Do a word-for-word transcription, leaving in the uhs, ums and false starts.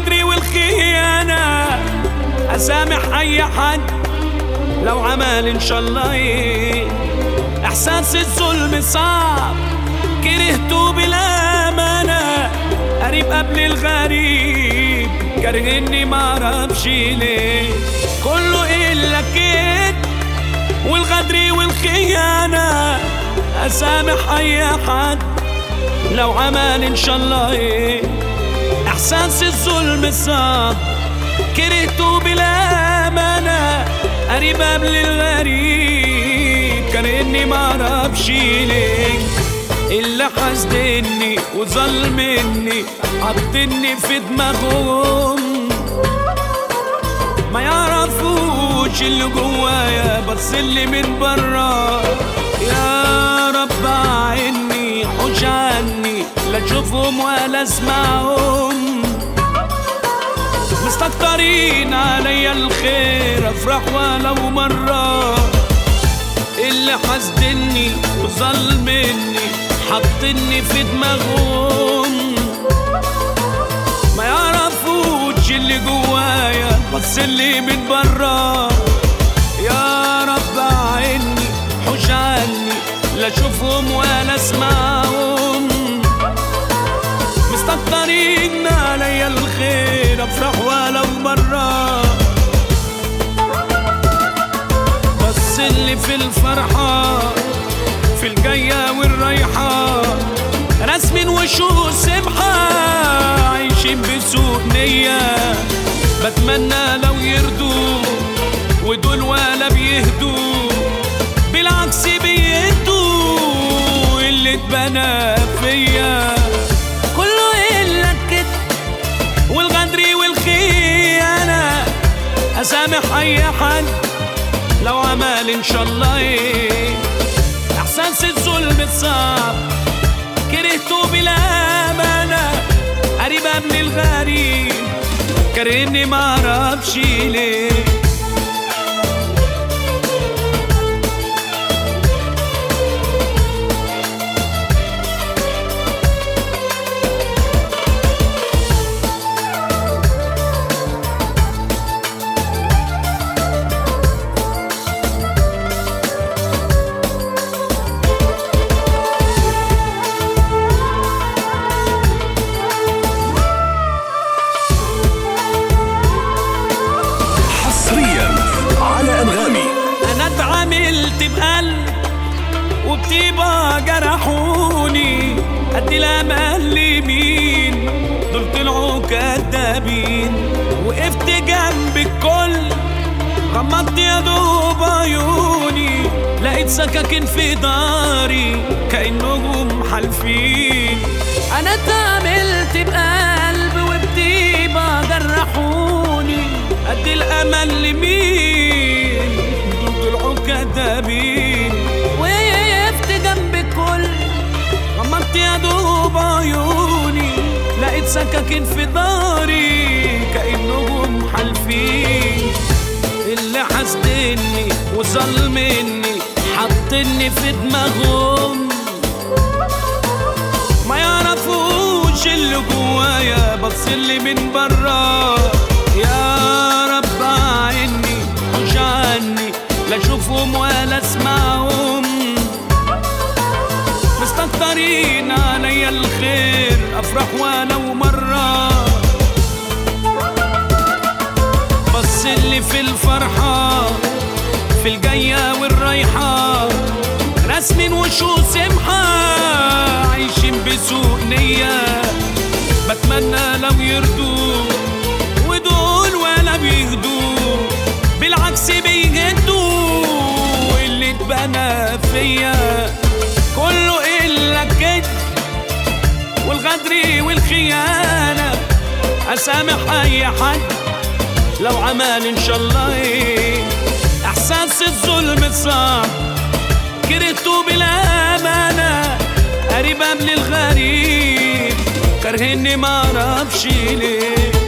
والغدر والخيانة أسامح أي حد لو عمل إن شاء الله إيه. إحساس الظلم صعب كرهته بالأمانة، قريب قبل الغريب كرهني معرفش ليه. كله إلا كده والغدر والخيانة أسامح أي حد لو عمل إن شاء الله إيه. إحساس الظلم صعب كرهته بالأمانة، قريب قبل الغريب كرهني معرفش ليه. اللي حاسدني وظلمني حاطني في دماغهم، ما يعرفوش اللي جوايا بس اللي من برا. يا رب عني حوش عني لا اشوفهم ولا اسمعهم، مستكترين عليا الخير افرح ولو مرة. اللي حاسدني وظلمني حاطني في دماغهم، ما يعرفوش اللي جوايا بس اللي من برا. يا رب عني حوش عني لا اشوفهم ولا اسمعهم، مستكترين عليا الخير افرح ولو مرة. بس اللي في الفرحة في الجاية والرايحة رسم وشوش سمحة، عايشين بسوء نية بتمنى لو يردوا ودول ولا بيهدوا، بالعكس بيهدوا اللي اتبنى فيا. كله إلا كده والغدر والخيانة أسامح أي حد لو عمل إن شاء الله إيه. إحساس الظلم صعب كرهته بالأمانة، قريب قبل الغريب كرهني معرفش ليه. اتعاملت بقلب وبطيبة جرحوني، قد الامل لمين دول طلعوا كدابين. وقفت جنب الكل غمضت يا دوب عيوني، لقيت سكاكين في داري كأنهم حالفين. انا اتعاملت بقلب وبطيبة جرحوني، قد الامل لمين طلعوا كدابين. وقفت جنب الكل غمضت يا دوب عيوني، لقيت سكاكين في داري كأنهم حالفين. اللي حاسدني وظلمني حاطني في دماغهم، ما يعرفوش اللي جوايا بس اللي من برا. يا رب عني حوش عني لا اشوفهم ولا اسمعهم، مستكترين عليا الخير افرح ولو مرة. بس اللي في الفرحة في الجاية والرايحة رسم وشوش سمحة، عايشين بسوء نية بتمنى لو يردوا ودول ولا بيهدوا، بالعكس بيهدوا اللي اتبنى فيا. كله إلا كده والغدر والخيانة أسامح أي حد لو عمل إن شاء الله إيه. إحساس الظلم صعب كرهته بالأمانة، قريب قبل الغريب كرهني معرفش ليه.